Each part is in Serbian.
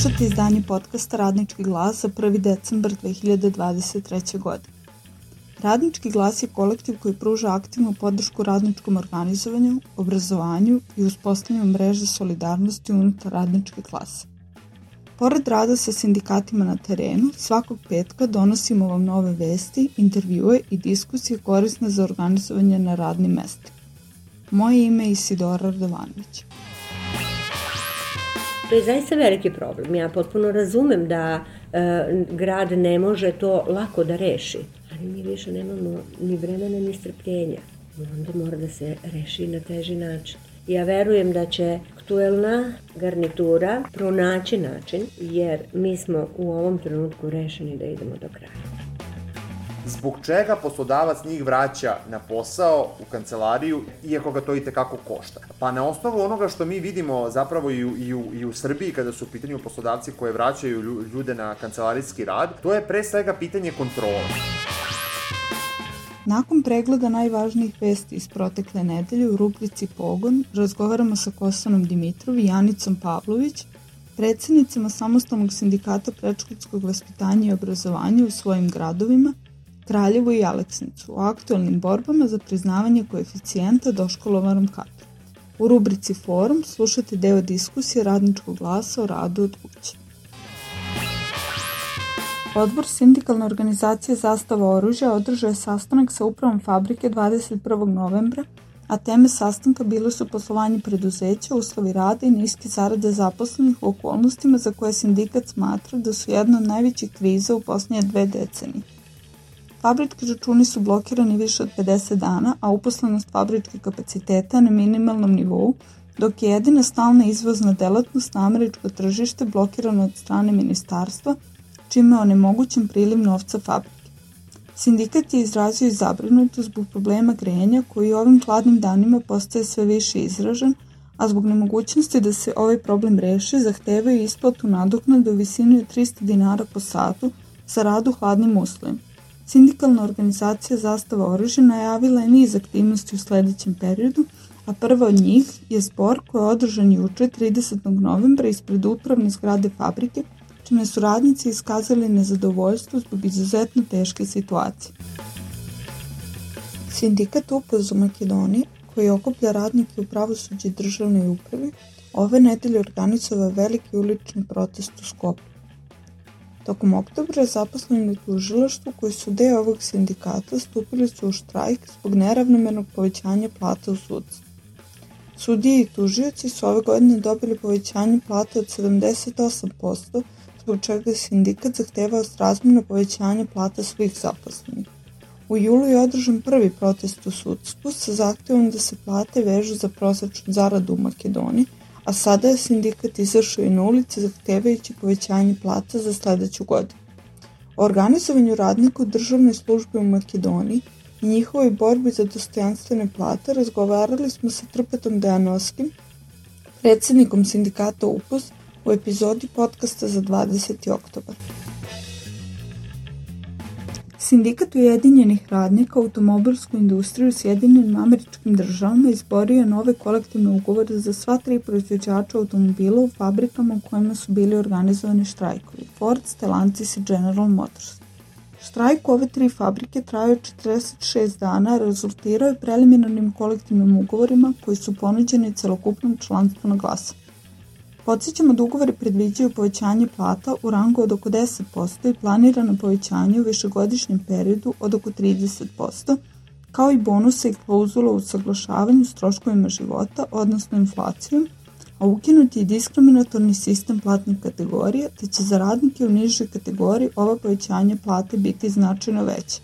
Slušate izdanje podcasta Radnički glas za 1. decembar 2023. godine. Radnički glas je kolektiv koji pruža aktivnu podršku radničkom organizovanju, obrazovanju i uspostavljanju mreže solidarnosti unutar radničke klase. Pored rada sa sindikatima na terenu, svakog petka donosimo vam nove vesti, intervjue i diskusije korisne za organizovanje na radnim mestima. Moje ime je Isidora Radovanović. To je zaista veliki problem. Ja potpuno razumem da grad ne može to lako da reši, ali mi više nemamo ni vremena ni strpljenja. Onda mora da se reši na teži način. Ja verujem da će aktuelna garnitura pronaći način, jer mi smo u ovom trenutku rešeni da idemo do kraja. Zbog čega poslodavac njih vraća na posao u kancelariju, iako ga to itekako košta? Pa na osnovu onoga što mi vidimo zapravo i u Srbiji kada su u pitanju poslodavci koje vraćaju ljude na kancelarijski rad, to je pre svega pitanje kontrole. Nakon pregleda najvažnijih vesti iz protekle nedelje u rubrici Pogon razgovaramo sa Kosanom Dimitrov i Janicom Pavlović, predsednicama Samostalnog sindikata predškolskog vaspitanja i obrazovanja u svojim gradovima, Kraljevu i Aleksnicu, o aktuelnim borbama za priznavanje koeficijenta doškolovanom kadru. U rubrici Forum slušate deo diskusije Radničkog glasa o radu od kuće. Odbor sindikalne organizacije Zastava oružja održao je sastanak sa upravom fabrike 21. novembra, a teme sastanka bile su poslovanje preduzeća, uslovi rada i niske zarade zaposlenih u okolnostima za koje sindikat smatra da su jedna od najvećih kriza u posljednje 2 decenije. Fabrički računi su blokirani više od 50 dana, a uposlenost fabričkih kapaciteta na minimalnom nivou, dok je jedina stalna izvozna delatnost na američko tržište blokirana od strane ministarstva, čime je onemogućen priliv novca fabrike. Sindikat je izrazio i zabrinutost zbog problema grejanja koji ovim hladnim danima postaje sve više izražen, a zbog nemogućnosti da se ovaj problem reši zahtevaju isplatu nadoknade u visini od 300 dinara po satu za rad u hladnim uslovima. Sindikalna organizacija Zastava oružja najavila je niz aktivnosti u sledećem periodu, a prva od njih je zbor koji je održan juče 30. novembra ispred upravne zgrade fabrike, čime su radnici iskazali nezadovoljstvo zbog izuzetno teške situacije. Sindikat UPOZ u Makedoniji, koji okuplja radnike u pravosuđu i državnoj upravi, ove nedelje organizovao veliki ulični protest u Skopju. Tokom oktobra zaposleni u tužilaštvu koji su deo ovog sindikata stupili su u štrajk zbog neravnomernog povećanja plata u sudstvu. Sudije i tužioci su ove godine dobili povećanje plata od 78%, zbog čega je sindikat zahtevao srazmjerno povećanje plata svih zaposlenih. U julu je održan prvi protest u sudstvu sa zahtevom da se plate vežu za prosečnu zaradu u Makedoniji, a sada je sindikat izašao i na ulice zahtevajući povećanje plata za sledeću godinu. O organizovanju radnika u državnoj službi u Makedoniji i njihovoj borbi za dostojanstvene plate razgovarali smo sa Trpetom Dejanovskim, predsednikom sindikata UPOZ, u epizodi podcasta za 20. oktobar. Sindikat Ujedinjenih radnika u automobilsku industriju u Sjedinjenim Američkim Državama izborio je nove kolektivne ugovore za sva 3 proizvođača automobila u fabrikama u kojima su bili organizovani štrajkovi: Ford, Stellantis i General Motors. Štrajk ove 3 fabrike trajao 46 dana, rezultirao je preliminarnim kolektivnim ugovorima koji su ponuđeni celokupnom članstvu na glasanju. Podsjećamo da ugovori predviđaju povećanje plata u rangu od oko 10% i planirano povećanje u višegodišnjem periodu od oko 30%, kao i bonuse i klauzule u usaglašavanju s troškovima života, odnosno inflacijom, a ukinut je i diskriminatorni sistem platnih kategorija, te će za radnike u nižoj kategoriji ova povećanja plate biti značajno veće.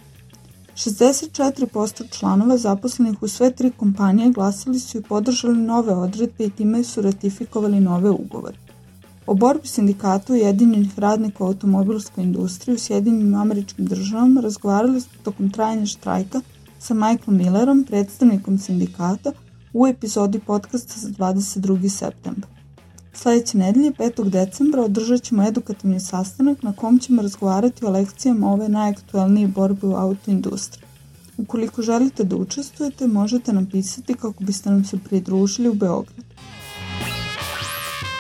64% članova zaposlenih u sve 3 kompanije glasali su i podržali nove odredbe i time su ratifikovali nove ugovore. O borbi sindikata Ujedinjenih radnika u automobilskoj industriji u Sjedinjenim Američkim Državama razgovarali smo tokom trajanja štrajka sa Michaelom Millerom, predstavnikom sindikata, u epizodi podcasta za 22. septembar. Sledeće nedelje, 5. decembra, održat ćemo edukativni sastanak na kom ćemo razgovarati o lekcijama ove najaktuelnije borbe u autoindustriji. Ukoliko želite da učestvujete, možete nam pisati kako biste nam se pridružili u Beogradu.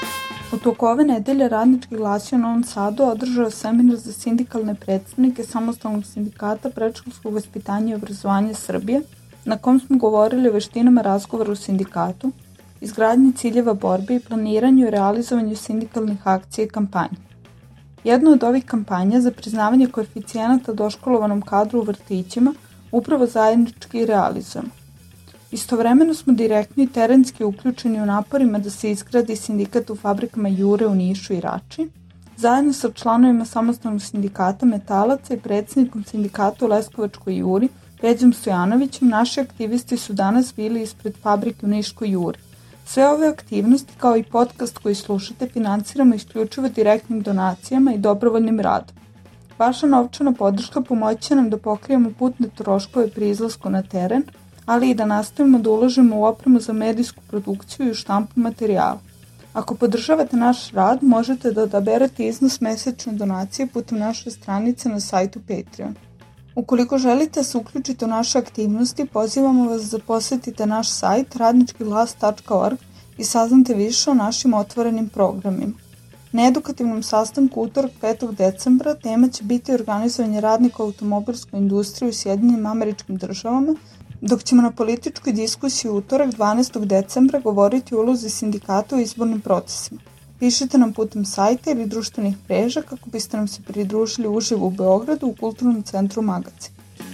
U toku ove nedelje Radnički glas u Novom Sadu održao seminar za sindikalne predstavnike Samostalnog sindikata predškolskog vaspitanja i obrazovanja Srbije, na kom smo govorili o veštinama razgovora u sindikatu, izgradnji ciljeva borbe i planiranju i realizovanju sindikalnih akcija i kampanja. Jedna od ovih kampanja za priznavanje koeficijenata doškolovanom kadru u vrtićima upravo zajednički realizujemo. Istovremeno smo direktno i terenski uključeni u naporima da se izgradi sindikat u fabrikama Jure u Nišu i Rači, zajedno sa članovima Samostalnog sindikata Metalaca i predsjednikom sindikata u Leskovačkoj Juri, Peđom Stojanovićem, naši aktivisti su danas bili ispred fabrike u Niškoj Juri. Sve ove aktivnosti, kao i podcast koji slušate, financiramo isključivo direktnim donacijama i dobrovoljnim radom. Vaša novčana podrška pomoći će nam da pokrijemo putne troškove pri izlasku na teren, ali i da nastavimo da uložimo u opremu za medijsku produkciju i u štampu materijala. Ako podržavate naš rad, možete da odaberete iznos mesečne donacije putem naše stranice na sajtu Patreon. Ukoliko želite da se uključite u naše aktivnosti, pozivamo vas da posetite naš sajt radničkiglas.org i saznate više o našim otvorenim programima. Na edukativnom sastanku utorak 5. decembra tema će biti organizovanje radnika u automobilskoj industriji u Sjedinjenim Američkim Državama, dok ćemo na političkoj diskusiji utorak 12. decembra govoriti o ulozi sindikata u izbornim procesima. Pišite nam putem sajta ili društvenih mreža kako biste nam se pridružili uživo u Beogradu u Kulturnom centru Magacin.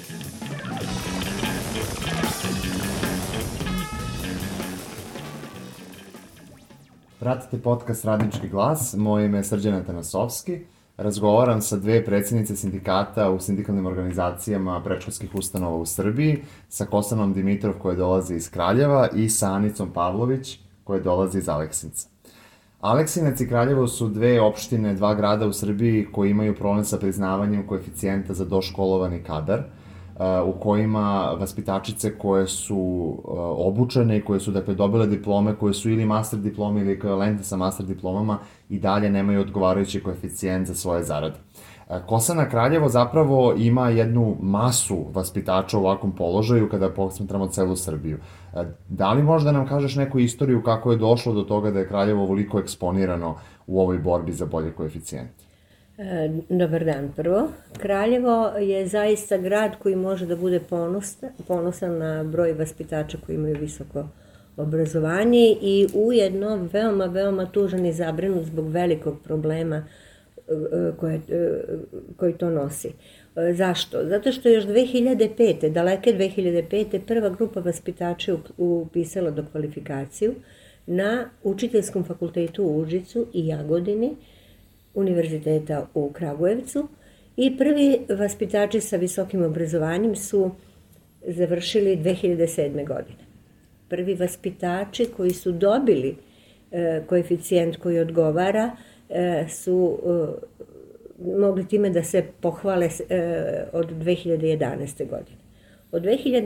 Pratite podcast Radnički glas, moje ime je Srđan Atanasovski. Razgovaram sa dve predsjednice sindikata u sindikalnim organizacijama predškolskih ustanova u Srbiji, sa Kosanom Dimitrov koja dolazi iz Kraljeva i sa Anicom Pavlović koja dolazi iz Aleksinca. Aleksinac i Kraljevo su dve opštine, dva grada u Srbiji koji imaju problem sa priznavanjem koeficijenta za doškolovani kadar, u kojima vaspitačice koje su obučene i koje su dakle dobile diplome, koje su ili master diplome ili ekvivalente sa master diplomama i dalje nemaju odgovarajući koeficijent za svoje zarade. Kosana Kraljevo zapravo ima jednu masu vaspitača u ovakvom položaju kada posmatramo celu Srbiju. Da li možda nam kažeš neku istoriju kako je došlo do toga da je Kraljevo ovoliko eksponirano u ovoj borbi za bolje koeficijente? Dobar dan prvo. Kraljevo je zaista grad koji može da bude ponosan na broj vaspitača koji imaju visoko obrazovanje i ujedno veoma tužan i zabrinut zbog velikog problema koji to nosi. Zašto? Zato što još 2005. daleke 2005. prva grupa vaspitača upisala do kvalifikaciju na Učiteljskom fakultetu u Užicu i Jagodini, Univerziteta u Kragujevcu i prvi vaspitači sa visokim obrazovanjem su završili 2007. godine. Prvi vaspitači koji su dobili koeficijent koji odgovara su mogli time da se pohvale od 2011. godine. Od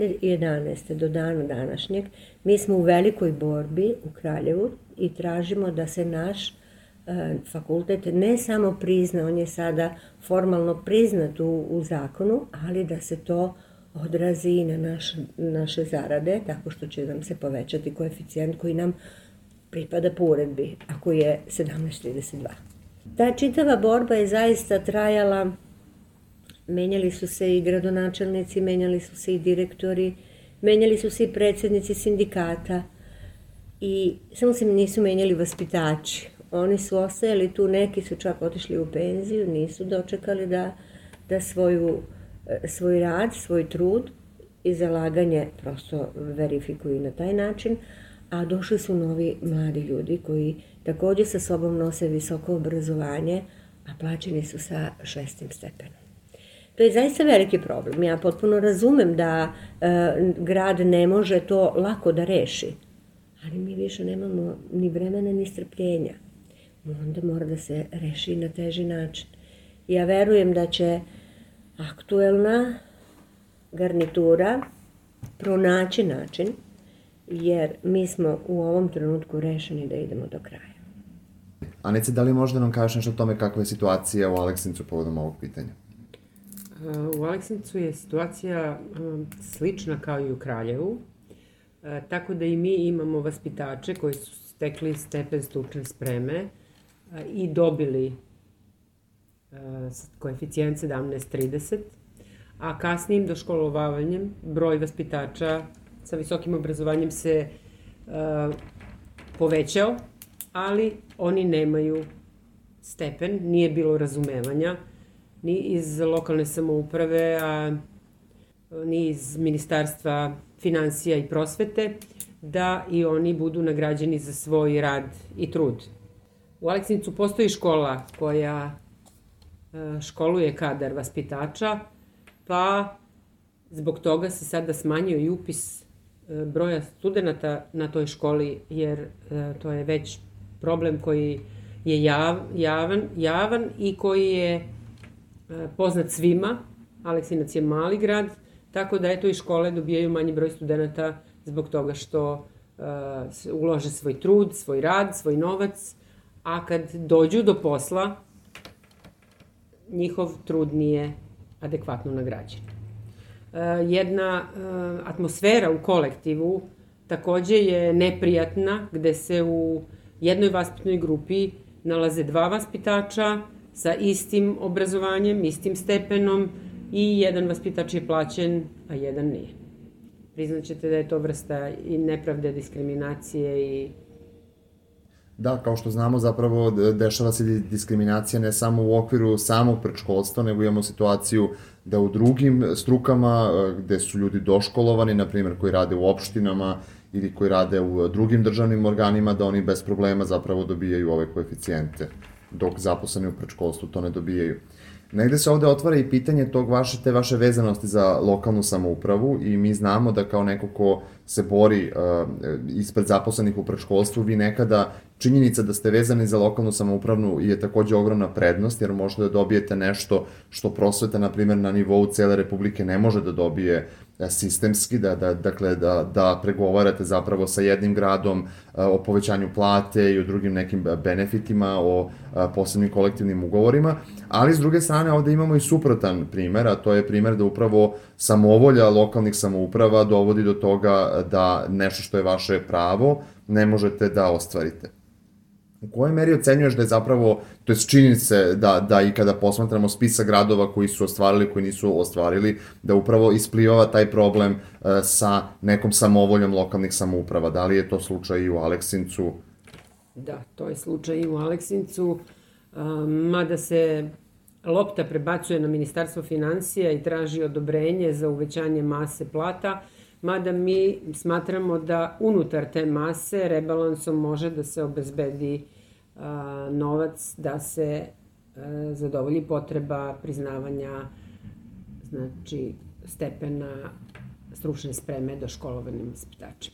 2011. do dana današnjeg mi smo u velikoj borbi u Kraljevu i tražimo da se naš fakultet ne samo prizna, on je sada formalno priznat u zakonu, ali da se to odrazi i na naše zarade, tako što će nam se povećati koeficijent koji nam pripada po uredbi, a koji je 17,32. Ta čitava borba je zaista trajala, menjali su se i gradonačelnici, menjali su se i direktori, menjali su se i predsjednici sindikata i samo se nisu menjali vaspitači. Oni su ostajali tu, neki su čak otišli u penziju, nisu dočekali da svoj rad, svoj trud i zalaganje prosto verifikuju na taj način, a došli su novi mladi ljudi koji također sa sobom nose visoko obrazovanje, a plaćeni su sa 6. stepenom. To je zaista veliki problem. Ja potpuno razumem da grad ne može to lako da reši, ali mi više nemamo ni vremena ni strpljenja. Onda mora da se reši na teži način. Ja verujem da će aktuelna garnitura pronaći način, jer mi smo u ovom trenutku rešeni da idemo do kraja. Anice, da li možda nam kažeš nešto o tome kakva je situacija u Aleksincu povodom ovog pitanja? U Aleksincu je situacija slična kao i u Kraljevu, tako da i mi imamo vaspitače koji su stekli stepen stručne spreme i dobili koeficijent 17,30, a kasnijim doškolovavanjem broj vaspitača sa visokim obrazovanjem se povećao, ali oni nemaju stepen, nije bilo razumevanja ni iz lokalne samouprave, a ni iz Ministarstva finansija i prosvete, da i oni budu nagrađeni za svoj rad i trud. U Aleksincu postoji škola koja školuje kadar vaspitača, pa zbog toga se sada smanjio i upis broja studenta na toj školi, jer to je već problem koji je javan i koji je poznat svima. Aleksinac je mali grad, tako da i škole dobijaju manji broj studenta zbog toga što ulože svoj trud, svoj rad, svoj novac, a kad dođu do posla, njihov trud nije adekvatno nagrađen. Jedna atmosfera u kolektivu takođe je neprijatna, gde se u jednoj vaspitnoj grupi nalaze 2 vaspitača sa istim obrazovanjem, istim stepenom i jedan vaspitač je plaćen, a jedan nije. Priznaćete da je to vrsta i nepravde, diskriminacije i... Da, kao što znamo, zapravo dešava se diskriminacija ne samo u okviru samog predškolstva, nego imamo situaciju da u drugim strukama gde su ljudi doškolovani, na primjer koji rade u opštinama ili koji rade u drugim državnim organima, da oni bez problema zapravo dobijaju ove koeficijente, dok zaposleni u predškolstvu to ne dobijaju. Negde se ovde otvara i pitanje te vaše vezanosti za lokalnu samoupravu i mi znamo da kao neko ko se bori ispred zaposlenih u predškolstvu, vi nekada činjenica da ste vezani za lokalnu samoupravu je takođe ogromna prednost, jer možete da dobijete nešto što prosveta, na primjer, na nivou cele Republike ne može da dobije sistemski, da pregovarate zapravo sa jednim gradom o povećanju plate i o drugim nekim benefitima, o posebnim kolektivnim ugovorima, ali s druge strane ovde imamo i suprotan primer, a to je primer da upravo samovolja lokalnih samouprava dovodi do toga da nešto što je vaše pravo ne možete da ostvarite. U kojoj meri ocenjuješ da je zapravo, to je činjenice da i kada posmatramo spisak gradova koji su ostvarili, koji nisu ostvarili, da upravo isplivava taj problem sa nekom samovoljom lokalnih samouprava. Da li je to slučaj i u Aleksincu? Da, to je slučaj i u Aleksincu, mada se lopta prebacuje na Ministarstvo finansija i traži odobrenje za uvećanje mase plata, mada mi smatramo da unutar te mase rebalansom može da se obezbedi novac da se zadovolji potreba priznavanja, znači, stepena stručne spreme doškolovanim vaspitačima.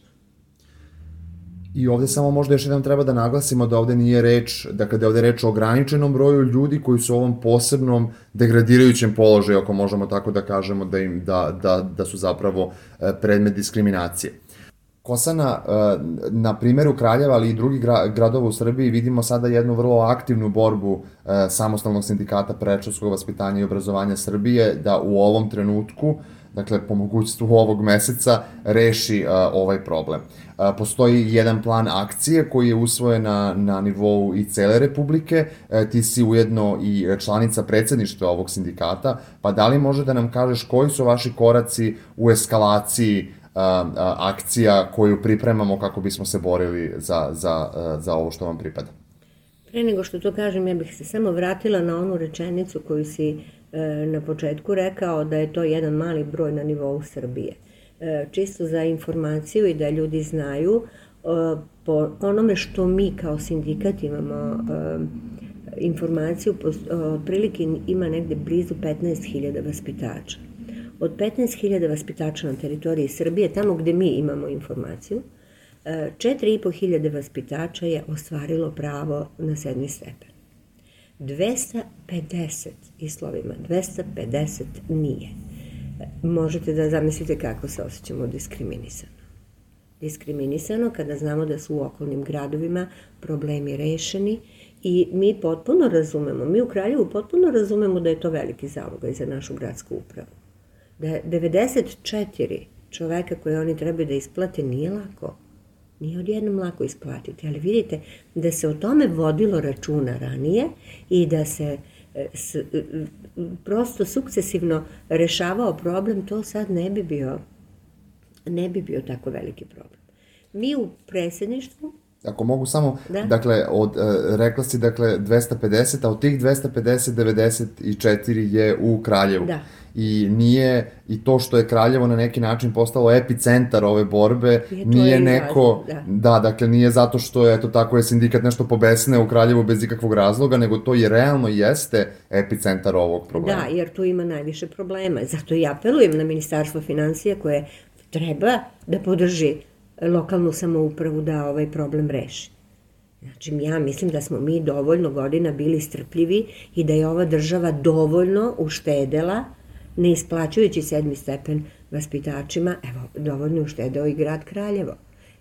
I ovde samo možda još jednom treba da naglasimo da ovde nije reč, da kada je ovde reč o ograničenom broju ljudi koji su u ovom posebnom degradirajućem položaju, ako možemo tako da kažemo, da su zapravo predmet diskriminacije. Kosana, na primjeru Kraljeva, ali i drugih gradova u Srbiji, vidimo sada jednu vrlo aktivnu borbu Samostalnog sindikata predškolskog vaspitanja i obrazovanja Srbije da u ovom trenutku, dakle po mogućstvu ovog meseca, reši ovaj problem. Postoji jedan plan akcije koji je usvojen na nivou i cele Republike, ti si ujedno i članica predsedništva ovog sindikata, pa da li može da nam kažeš koji su vaši koraci u eskalaciji akcija koju pripremamo kako bismo se borili za ovo što vam pripada? Pre nego što to kažem, ja bih se samo vratila na onu rečenicu koju si na početku rekao da je to jedan mali broj na nivou Srbije. Čisto za informaciju i da ljudi znaju, po onome što mi kao sindikat imamo informaciju, otprilike ima negde blizu 15.000 vaspitača. Od 15.000 vaspitača na teritoriji Srbije, tamo gde mi imamo informaciju, 4.500 vaspitača je ostvarilo pravo na 7. stepen. 250, islovima, 250 nije. Možete da zamislite kako se osjećamo diskriminisano. Diskriminisano kada znamo da su u okolnim gradovima problemi rešeni i mi potpuno razumemo, mi u Kraljevu potpuno razumemo da je to veliki zalogaj za našu gradsku upravu. Da 94 čoveka koje oni trebaju da isplate nije lako. Nije odjednom lako isplatiti, ali vidite da se o tome vodilo računa ranije i da se prosto sukcesivno rešavao problem, to sad ne bi bio tako veliki problem. Mi u predsjedništvu... Ako mogu samo, dakle, rekla si, 250, a od tih 250, 94 je u Kraljevu. Da. I nije, i to što je Kraljevo na neki način postalo epicentar ove borbe, nije neko, dakle, nije zato što je, eto tako je sindikat nešto pobesne u Kraljevu bez ikakvog razloga, nego to je realno jeste epicentar ovog problema. Da, jer tu ima najviše problema. Zato i apelujem na Ministarstvo finansija koje treba da podrži lokalnu samoupravu da ovaj problem reši. Znači, ja mislim da smo mi dovoljno godina bili strpljivi i da je ova država dovoljno uštedela, ne isplaćujući 7. stepen vaspitačima, evo, dovoljno uštedeo i grad Kraljevo.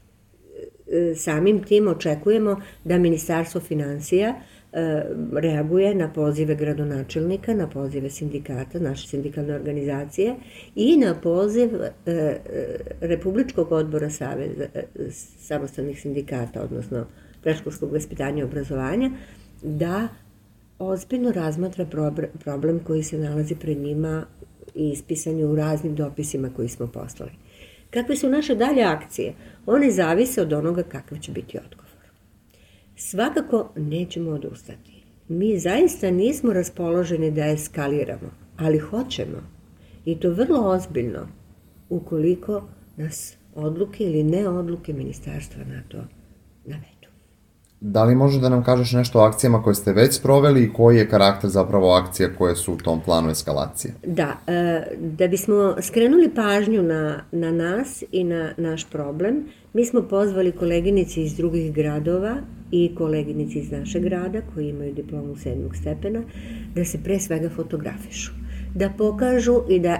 Samim tim očekujemo da Ministarstvo finansija reaguje na pozive gradonačelnika, na pozive sindikata, naše sindikalne organizacije i na poziv Republičkog odbora Saveza samostalnih sindikata, odnosno predškolskog vaspitanja i obrazovanja, da ozbiljno razmatra problem koji se nalazi pred njima i ispisan je u raznim dopisima koji smo poslali. Kakve su naše dalje akcije? One zavise od onoga kakav će biti odgovor. Svakako nećemo odustati. Mi zaista nismo raspoloženi da eskaliramo, ali hoćemo. I to vrlo ozbiljno, ukoliko nas odluke ili ne odluke ministarstva na to navedu. Da li može da nam kažeš nešto o akcijama koje ste već sproveli i koji je karakter zapravo akcija koje su u tom planu eskalacije? Da, da bismo skrenuli pažnju na nas i na naš problem, mi smo pozvali koleginici iz drugih gradova i koleginici iz našeg grada koji imaju diplomu 7. stepena da se pre svega fotografišu, da pokažu i da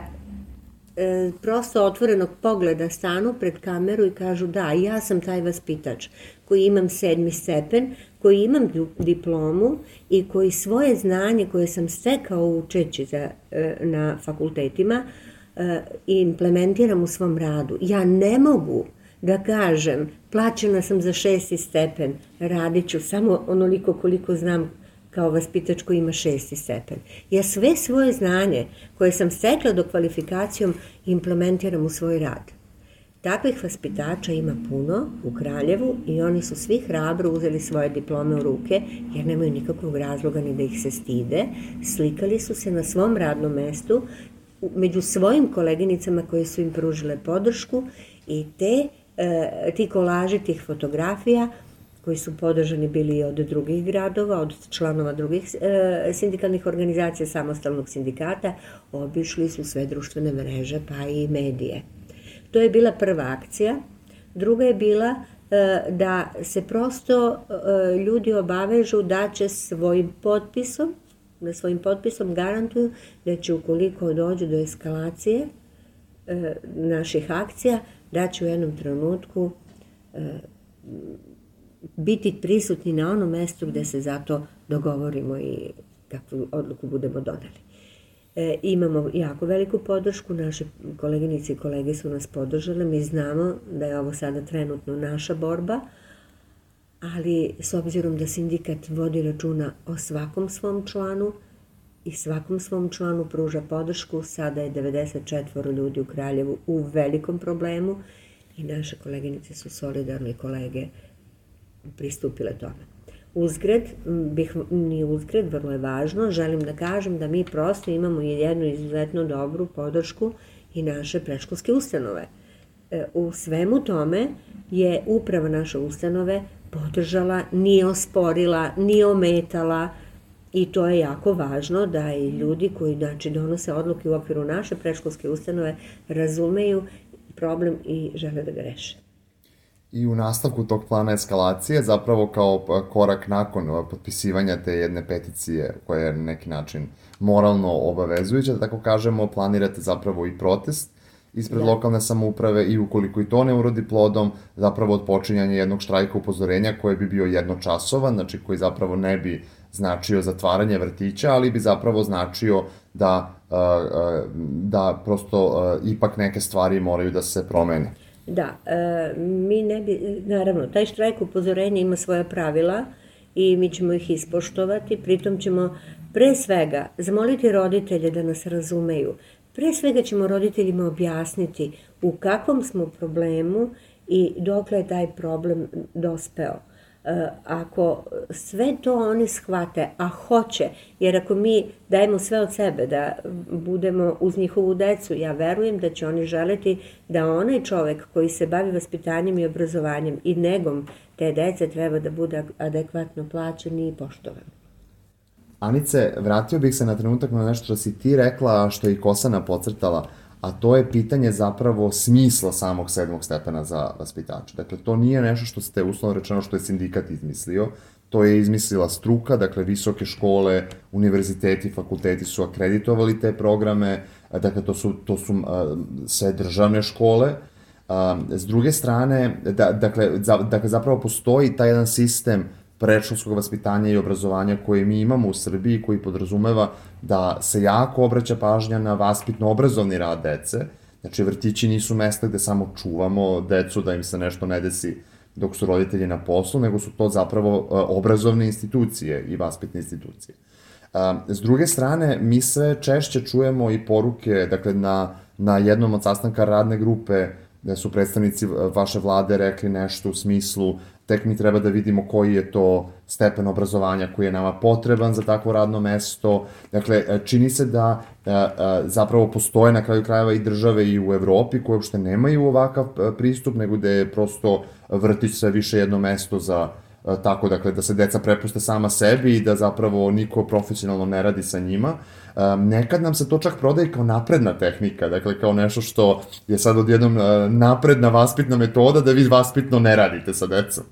prosto otvorenog pogleda stanu pred kameru i kažu da, ja sam taj vaspitač koji imam 7. stepen, koji imam diplomu i koji svoje znanje koje sam stekao učeći na fakultetima implementiram u svom radu. Ja ne mogu da kažem plaćena sam za 6. stepen, radit ću samo onoliko koliko znam kao vaspitač koji ima 6. stepen. Ja sve svoje znanje koje sam stekla do kvalifikacijom implementiram u svoj rad. Takvih vaspitača ima puno u Kraljevu i oni su svi hrabro uzeli svoje diplome u ruke jer nemaju nikakvog razloga ni da ih se stide. Slikali su se na svom radnom mestu među svojim koleginicama koje su im pružile podršku i ti kolaži tih fotografija koji su podržani bili i od drugih gradova, od članova drugih sindikalnih organizacija, samostalnog sindikata, obišli su sve društvene mreže pa i medije. To je bila prva akcija. Druga je bila da se prosto ljudi obavežu da će svojim potpisom garantuju da će ukoliko dođu do eskalacije naših akcija, da će u jednom trenutku biti prisutni na onom mestu gde se zato dogovorimo i kakvu odluku budemo doneli. Imamo jako veliku podršku, naše koleginice i kolege su nas podržale, mi znamo da je ovo sada trenutno naša borba, ali s obzirom da sindikat vodi računa o svakom svom članu i svakom svom članu pruža podršku, sada je 94 ljudi u Kraljevu u velikom problemu i naše koleginice su solidarne i kolege pristupile tome. Uzgred, vrlo je važno, želim da kažem da mi prosto imamo jednu izuzetno dobru podršku i naše predškolske ustanove. U svemu tome je uprava naše ustanove podržala, nije osporila, nije ometala i to je jako važno da i ljudi koji donose odluke u okviru naše predškolske ustanove razumeju problem i žele da ga reše. I u nastavku tog plana eskalacije, zapravo kao korak nakon potpisivanja te jedne peticije koja je na neki način moralno obavezujuća, da tako kažemo, planirate zapravo i protest ispred lokalne samouprave i ukoliko i to ne urodi plodom, zapravo odpočinjanje jednog štrajka upozorenja koji bi bio jednočasovan, znači koji zapravo ne bi značio zatvaranje vrtića, ali bi zapravo značio da prosto ipak neke stvari moraju da se promene. Da, mi ne bi, naravno, taj štrajk upozorenja ima svoja pravila i mi ćemo ih ispoštovati, pritom ćemo pre svega zamoliti roditelje da nas razumeju. Pre svega ćemo roditeljima objasniti u kakvom smo problemu i dokle je taj problem dospeo. Ako sve to oni shvate, a hoće, jer ako mi dajemo sve od sebe da budemo uz njihovu decu, ja verujem da će oni želeti da onaj čovek koji se bavi vaspitanjem i obrazovanjem i negom te dece treba da bude adekvatno plaćen i poštovan. Anice, vratio bih se na trenutak na nešto što si ti rekla, što je i Kosana podcrtala, a to je pitanje zapravo smisla samog 7. stepena za vaspitače. Dakle, to nije nešto što ste uslovno rečeno što je sindikat izmislio, to je izmislila struka, dakle, visoke škole, univerziteti, fakulteti su akreditovali te programe, dakle, to su sve državne škole. S druge strane, dakle, zapravo postoji taj jedan sistem predškolskog vaspitanja i obrazovanja koje mi imamo u Srbiji, koji podrazumeva da se jako obraća pažnja na vaspitno-obrazovni rad dece. Znači, vrtići nisu mesta gde samo čuvamo decu da im se nešto ne desi dok su roditelji na poslu, nego su to zapravo obrazovne institucije i vaspitne institucije. S druge strane, mi sve češće čujemo i poruke, dakle, na jednom od sastanka radne grupe, da su predstavnici vaše vlade rekli nešto u smislu tek mi treba da vidimo koji je to stepen obrazovanja koji je nama potreban za takvo radno mesto. Dakle, čini se da zapravo postoje na kraju krajeva i države i u Evropi koje uopšte nemaju ovakav pristup, nego da je prosto vrtić sve više jedno mesto za tako, dakle, da se deca prepuste sama sebi i da zapravo niko profesionalno ne radi sa njima. Nekad nam se to čak prodaje kao napredna tehnika, dakle, kao nešto što je sad odjednom napredna vaspitna metoda da vi vaspitno ne radite sa decom.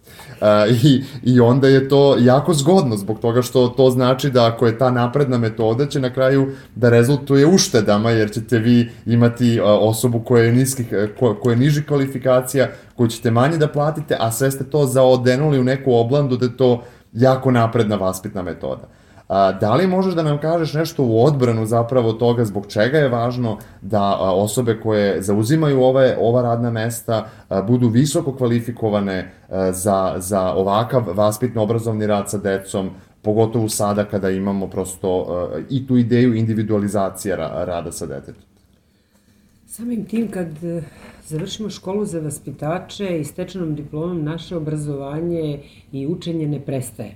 I onda je to jako zgodno zbog toga što to znači da ako je ta napredna metoda će na kraju da rezultuje uštedama, jer ćete vi imati osobu koja je nižih kvalifikacija, koju ćete manje da platite, a sve ste to zaodenuli u neku oblandu da je to jako napredna vaspitna metoda. Da li možeš da nam kažeš nešto u odbranu zapravo toga zbog čega je važno da osobe koje zauzimaju ova radna mesta budu visoko kvalifikovane za ovakav vaspitno-obrazovni rad sa decom, pogotovo sada kada imamo prosto i tu ideju individualizacije rada sa detetom? Samim tim kad završimo školu za vaspitače i stečenom diplomom naše obrazovanje i učenje ne prestaje.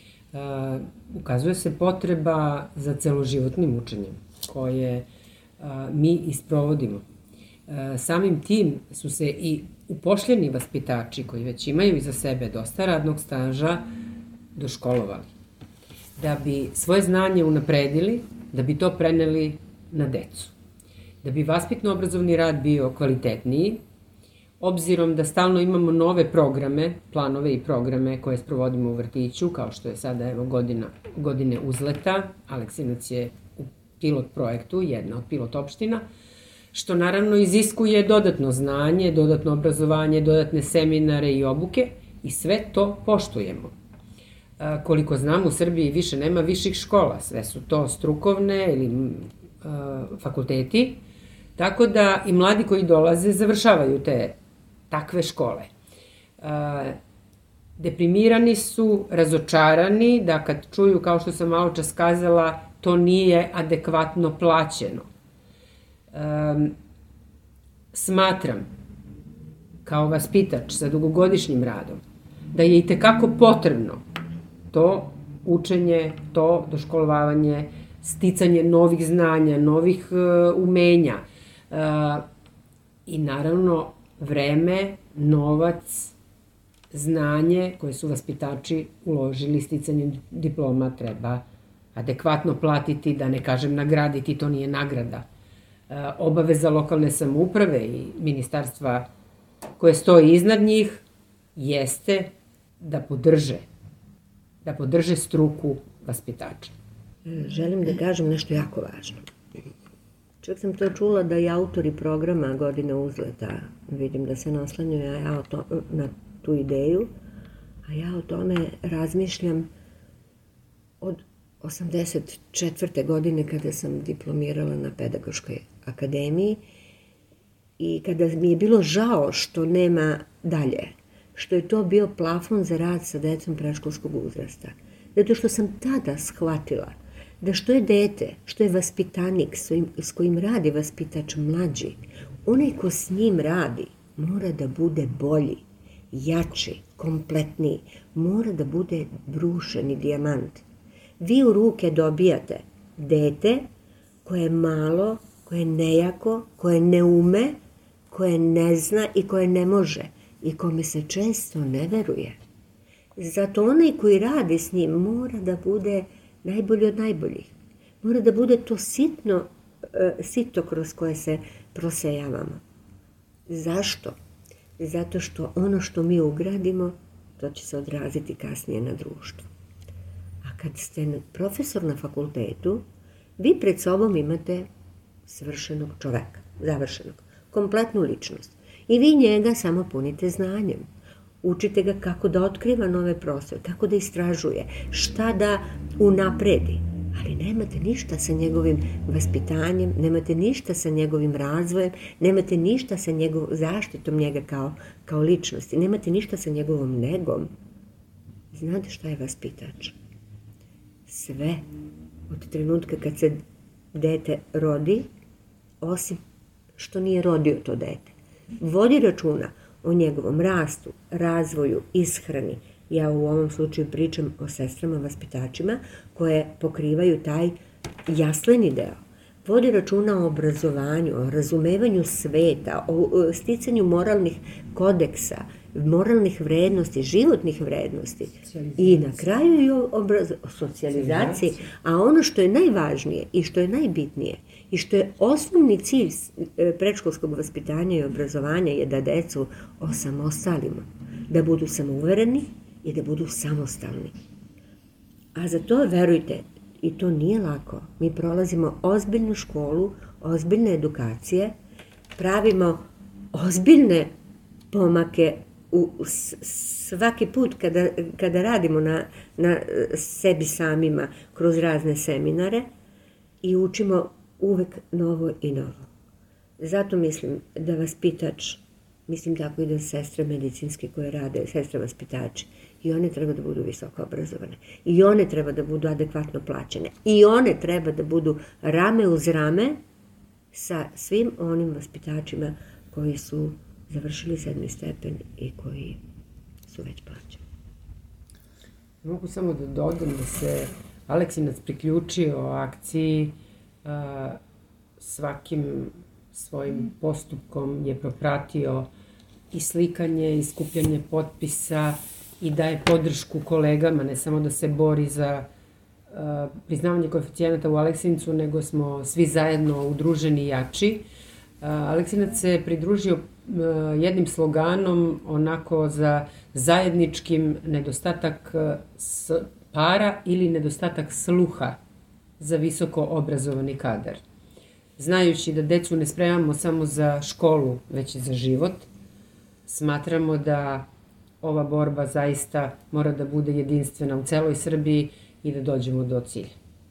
Ukazuje se potreba za celoživotnim učenjem koje mi isprovodimo. Samim tim su se i upošljeni vaspitači koji već imaju iza sebe dosta radnog staža doškolovali. Da bi svoje znanje unapredili, da bi to preneli na decu. Da bi vaspitno-obrazovni rad bio kvalitetniji, obzirom da stalno imamo nove programe, planove i programe koje sprovodimo u vrtiću, kao što je sada godine uzleta, Aleksinac je u pilot projektu, jedna od pilot opština, što naravno iziskuje dodatno znanje, dodatno obrazovanje, dodatne seminare i obuke i sve to poštujemo. Koliko znam, u Srbiji više nema viših škola, sve su to strukovne ili fakulteti, tako da i mladi koji dolaze završavaju te takve škole. Deprimirani su, razočarani, da kad čuju, kao što sam malo čas kazala, to nije adekvatno plaćeno. Smatram, kao vaspitač sa dugogodišnjim radom, da je i tekako potrebno to učenje, to doškolovavanje, sticanje novih znanja, novih umenja i naravno vreme, novac, znanje koje su vaspitači uložili sticanjem diploma treba adekvatno platiti, da ne kažem nagraditi, to nije nagrada. Obaveza lokalne samouprave i ministarstva koje stoji iznad njih jeste da podrže struku vaspitača. Želim da kažem nešto jako važno. Čak sam to čula da i autori programa Godine uzleta, vidim da se naslanjaju na tu ideju, a ja o tome razmišljam od 84. godine kada sam diplomirala na Pedagoškoj akademiji i kada mi je bilo žao što nema dalje, što je to bio plafon za rad sa decom predškolskog uzrasta. Zato što sam tada shvatila da što je dete, što je vaspitanik s kojim radi vaspitač mlađi, onaj ko s njim radi mora da bude bolji, jači, kompletniji, mora da bude brušeni dijamant. Vi u ruke dobijate dete koje je malo, koje je nejako, koje ne ume, koje ne zna i koje ne može i kome se često ne veruje. Zato onaj koji radi s njim mora da bude najbolji od najboljih. Mora da bude to sito kroz koje se prosejavamo. Zašto? Zato što ono što mi ugradimo, to će se odraziti kasnije na društvo. A kad ste profesor na fakultetu, vi pred sobom imate svršenog čoveka, završenog, kompletnu ličnost. I vi njega samo punite znanjem. Učite ga kako da otkriva nove prostore, kako da istražuje, šta da unapredi. Ali nemate ništa sa njegovim vaspitanjem, nemate ništa sa njegovim razvojem, nemate ništa sa zaštitom njega kao ličnosti, nemate ništa sa njegovom negom. Znate šta je vaspitač? Sve od trenutka kad se dete rodi, osim što nije rodio to dete. Vodi računa o njegovom rastu, razvoju, ishrani. Ja u ovom slučaju pričam o sestrama vaspitačima koje pokrivaju taj jasleni deo. Vodi računa o obrazovanju, o razumevanju sveta, o sticanju moralnih kodeksa, moralnih vrednosti, životnih vrednosti i na kraju i o socijalizaciji. A ono što je najvažnije i što je najbitnije i što je osnovni cilj predškolskog vaspitanja i obrazovanja je da decu osamostalimo, da budu samouvereni i da budu samostalni. A za to, verujte, i to nije lako. Mi prolazimo ozbiljnu školu, ozbiljne edukacije, pravimo ozbiljne pomake svaki put kada radimo na sebi samima kroz razne seminare i učimo uvek novo i novo. Zato mislim da vaspitač, mislim tako i da sestre medicinske koje rade, sestre vaspitači, i one treba da budu visoko obrazovane. I one treba da budu adekvatno plaćene. I one treba da budu rame uz rame sa svim onim vaspitačima koji su završili 7. stepen i koji su već plaćeni. Mogu samo da dodam da se Aleksinac priključio akciji, svakim svojim postupkom je propratio i slikanje i skupljanje potpisa i daje podršku kolegama, ne samo da se bori za priznavanje koeficijenata u Aleksincu, nego smo svi zajedno udruženi jači. Aleksinac se pridružio jednim sloganom onako za zajedničkim nedostatak para ili nedostatak sluha za visoko obrazovani kadar. Znajući da decu ne spremamo samo za školu, već i za život, smatramo da ova borba zaista mora da bude jedinstvena u celoj Srbiji i da dođemo do cilja.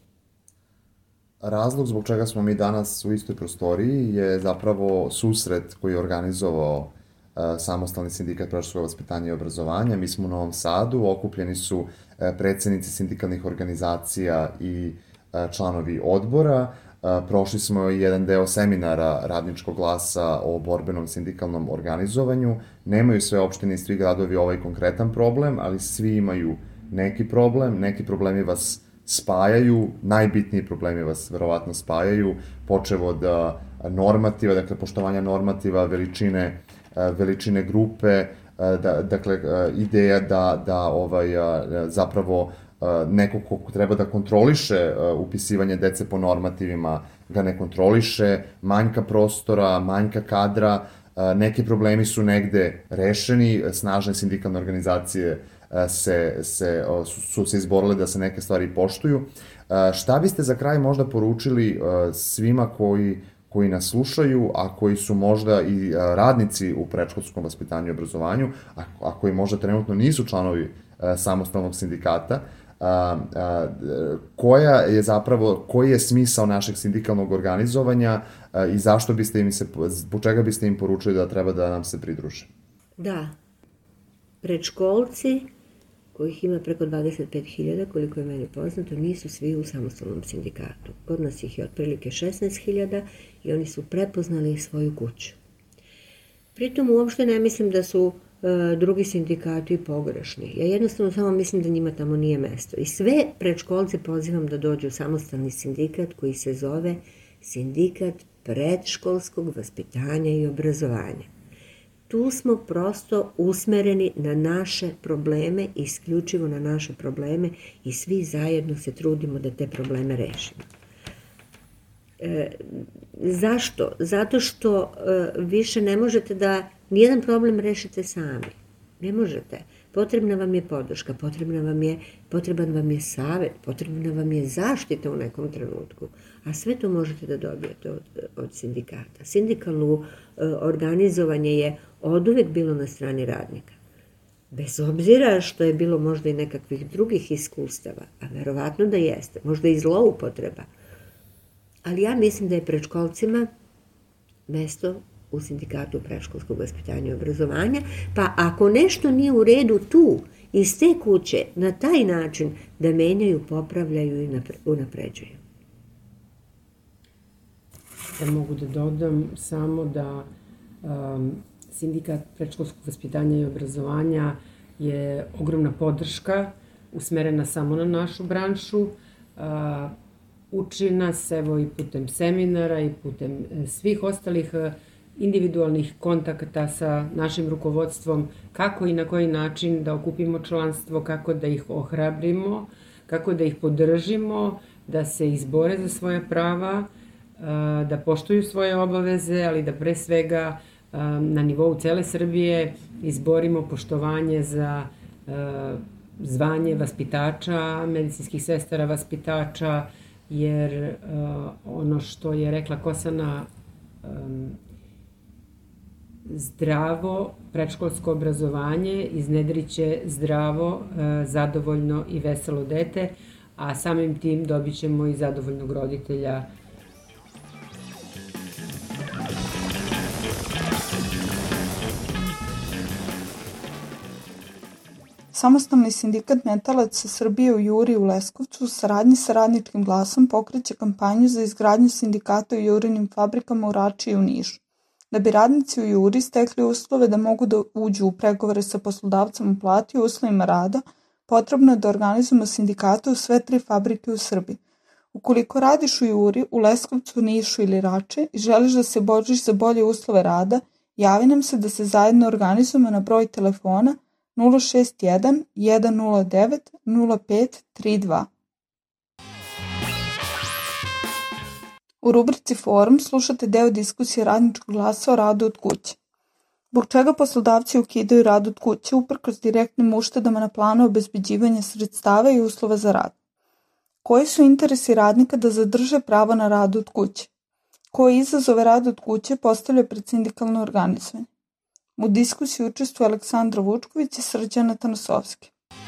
Razlog zbog čega smo mi danas u istoj prostoriji je zapravo susret koji je organizovao Samostalni sindikat predškolskog vaspitanja i obrazovanja. Mi smo u Novom Sadu, okupljeni su predsednici sindikalnih organizacija i članovi odbora. Prošli smo i jedan deo seminara Radničkog glasa o borbenom sindikalnom organizovanju. Nemaju sve opštine i svi gradovi ovaj konkretan problem, ali svi imaju neki problem. Neki problemi vas spajaju, najbitniji problemi vas verovatno spajaju, počev od normativa, dakle poštovanja normativa, veličine grupe, dakle ideja da zapravo neko ko treba da kontroliše upisivanje dece po normativima ga ne kontroliše, manjka prostora, manjka kadra, neki problemi su negde rešeni, snažne sindikalne organizacije su se izborile da se neke stvari poštuju. Šta biste za kraj možda poručili svima koji nas slušaju, a koji su možda i radnici u predškolskom vaspitanju i obrazovanju, a koji možda trenutno nisu članovi samostalnog sindikata, koji je smisao našeg sindikalnog organizovanja i zbog čega biste im poručili da treba da nam se pridruže? Da, predškolci, kojih ima preko 25.000, koliko je meni poznato, nisu svi u samostalnom sindikatu. Kod nas ih je otprilike 16.000 i oni su prepoznali svoju kuću. Pritom uopšte ne mislim da su drugi sindikati pogrešni. Ja jednostavno samo mislim da njima tamo nije mesto. I sve predškolce pozivam da dođu u samostalni sindikat koji se zove Sindikat predškolskog vaspitanja i obrazovanja. Tu smo prosto usmereni na naše probleme, isključivo na naše probleme i svi zajedno se trudimo da te probleme rešimo. Zašto? Zato što više ne možete da nijedan problem rešite sami. Ne možete. Potrebna vam je podrška, potreban vam je savet, potrebna vam je zaštita u nekom trenutku. A sve to možete da dobijete od sindikata. Sindikalno organizovanje je oduvek bilo na strani radnika. Bez obzira što je bilo možda i nekakvih drugih iskustava, a verovatno da jeste, možda i zloupotreba. Ali ja mislim da je predškolcima mesto u sindikatu predškolskog vaspitanja i obrazovanja, pa ako nešto nije u redu tu, iz te kuće, na taj način da menjaju, popravljaju i unapređuju. Ja mogu da dodam samo da sindikat predškolskog vaspitanja i obrazovanja je ogromna podrška usmerena samo na našu branšu. Uči nas, evo, i putem seminara i putem svih ostalih individualnih kontakata sa našim rukovodstvom, kako i na koji način da okupimo članstvo, kako da ih ohrabrimo, kako da ih podržimo, da se izbore za svoja prava, da poštuju svoje obaveze, ali da pre svega na nivou cele Srbije izborimo poštovanje za zvanje vaspitača, medicinskih sestara vaspitača, jer ono što je rekla Kosana, zdravo predškolsko obrazovanje iznedriće zdravo, zadovoljno i veselo dete, a samim tim dobit ćemo i zadovoljnog roditelja. Samostalni sindikat metalaca Srbije u Juri u Leskovcu u saradnji sa Radničkim glasom pokreće kampanju za izgradnju sindikata u Jurinim fabrikama u Rači i u Nišu. Da bi radnici u Juri stekli uslove da mogu da uđu u pregovore sa poslodavcem u plati i uslovima rada, potrebno je da organizujemo sindikate u sve 3 fabrike u Srbiji. Ukoliko radiš u Juri, u Leskovcu, Nišu ili Rači i želiš da se boriš za bolje uslove rada, javi nam se da se zajedno organizujemo na broj telefona 061 109 0532. U rubrici Forum slušate deo diskusije Radničkog glasa o radu od kuće. Zbog čega poslodavci ukidaju rad od kuće uprkos direktnim uštedama na planu obezbeđivanja sredstava i uslova za rad? Koji su interesi radnika da zadrže pravo na rad od kuće? Koje izazove rad od kuće postavlja pred sindikalno organizovanje? U diskusiji učestvuju Aleksandra Vučković i Srđan Atanasovski.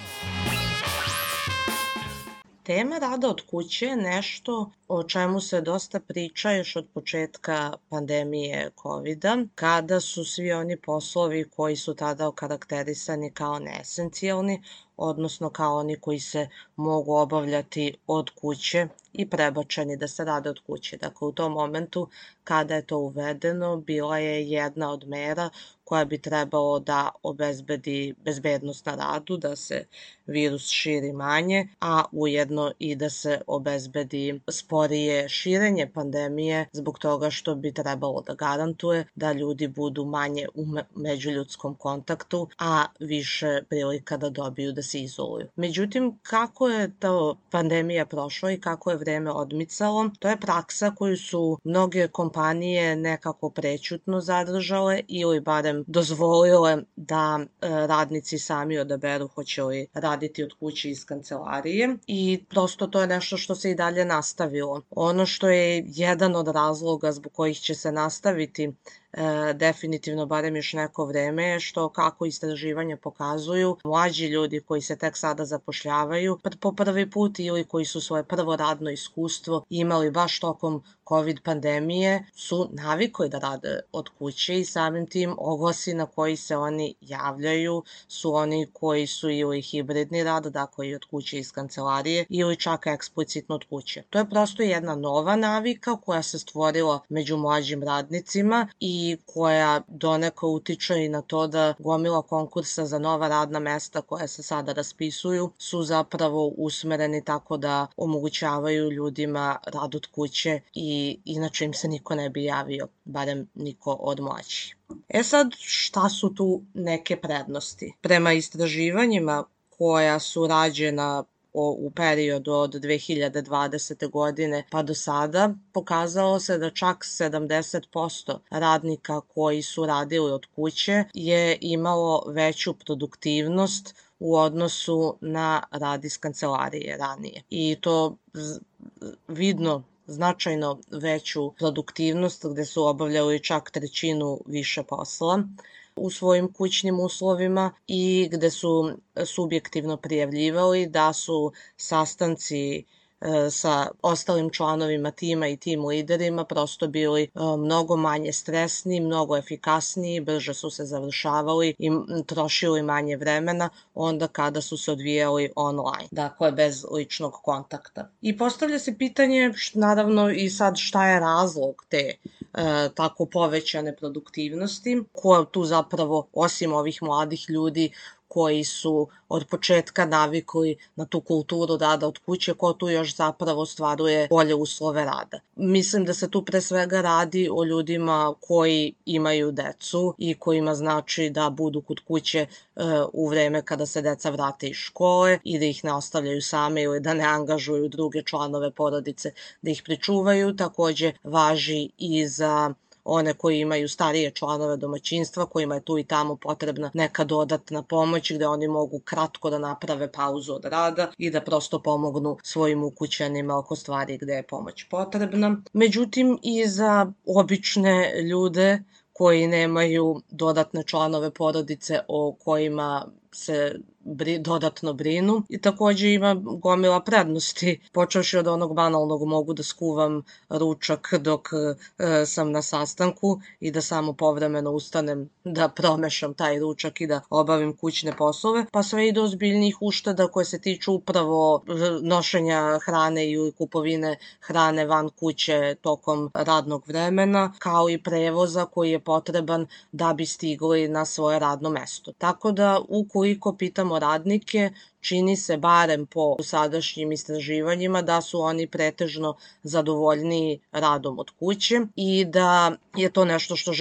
Tema rada od kuće je nešto o čemu se dosta priča još od početka pandemije COVID-a, kada su svi oni poslovi koji su tada okarakterisani kao neesencijalni, odnosno kao oni koji se mogu obavljati od kuće i prebačeni da se rade od kuće. Dakle, u tom momentu kada je to uvedeno, bila je jedna od mera koja bi trebalo da obezbedi bezbednost na radu, da se virus širi manje, a ujedno i da se obezbedi sporije širenje pandemije zbog toga što bi trebalo da garantuje da ljudi budu manje u međuljudskom kontaktu, a više prilika da dobiju da se izoluju. Međutim, kako je ta pandemija prošla i kako je vreme odmicalo, to je praksa koju su mnoge kompanije nekako prećutno zadržale ili barem dozvolile da radnici sami odaberu hoće li raditi od kuće iz kancelarije i prosto to je nešto što se i dalje nastavilo. Ono što je jedan od razloga zbog kojih će se nastaviti definitivno barem još neko vreme je što, kako istraživanja pokazuju, mlađi ljudi koji se tek sada zapošljavaju po prvi put ili koji su svoje prvo radno iskustvo imali baš tokom COVID pandemije su navikli da rade od kuće i samim tim oglasi na koji se oni javljaju su oni koji su ili hibridni rad, dakle i od kuće iz kancelarije ili čak eksplicitno od kuće. To je prosto jedna nova navika koja se stvorila među mlađim radnicima i koja donekle utiče i na to da gomila konkursa za nova radna mesta koja se sada raspisuju su zapravo usmereni tako da omogućavaju ljudima rad od kuće i inače im se niko ne bi javio, barem niko od mlađih. Sad, šta su tu neke prednosti? Prema istraživanjima koja su rađena u periodu od 2020. godine pa do sada, pokazalo se da čak 70% radnika koji su radili od kuće je imalo veću produktivnost u odnosu na rad iz kancelarije ranije. I to vidno značajno veću produktivnost gde su obavljali čak trećinu više posla u svojim kućnim uslovima i gde su subjektivno prijavljivali da su sastanci sa ostalim članovima tima i tim liderima prosto bili mnogo manje stresni, mnogo efikasniji, brže su se završavali i trošili manje vremena onda kada su se odvijali online, dakle bez ličnog kontakta. I postavlja se pitanje, naravno i sad šta je razlog te tako povećane produktivnosti, ko tu zapravo, osim ovih mladih ljudi koji su od početka navikli na tu kulturu rada od kuće, ko tu još zapravo stvaruje bolje uslove rada. Mislim da se tu pre svega radi o ljudima koji imaju decu i kojima znači da budu kod kuće u vreme kada se deca vrate iz škole i da ih ne ostavljaju same ili da ne angažuju druge članove porodice da ih pričuvaju. Takođe važi i za one koji imaju starije članove domaćinstva, kojima je tu i tamo potrebna neka dodatna pomoć gde oni mogu kratko da naprave pauzu od rada i da prosto pomognu svojim ukućanima oko stvari gde je pomoć potrebna. Međutim, i za obične ljude koji nemaju dodatne članove porodice o kojima se dodatno brinu i takođe ima gomila prednosti, počevši od onog banalnog mogu da skuvam ručak dok sam na sastanku i da samo povremeno ustanem da promešam taj ručak i da obavim kućne poslove, pa sve i do ozbiljnijih ušteda koje se tiču upravo nošenja hrane ili kupovine hrane van kuće tokom radnog vremena, kao i prevoza koji je potreban da bi stigli na svoje radno mesto. Tako da, ukoliko pitamo radnike, čini se barem po sadašnjim istraživanjima da su oni pretežno zadovoljniji radom od kuće i da je to nešto što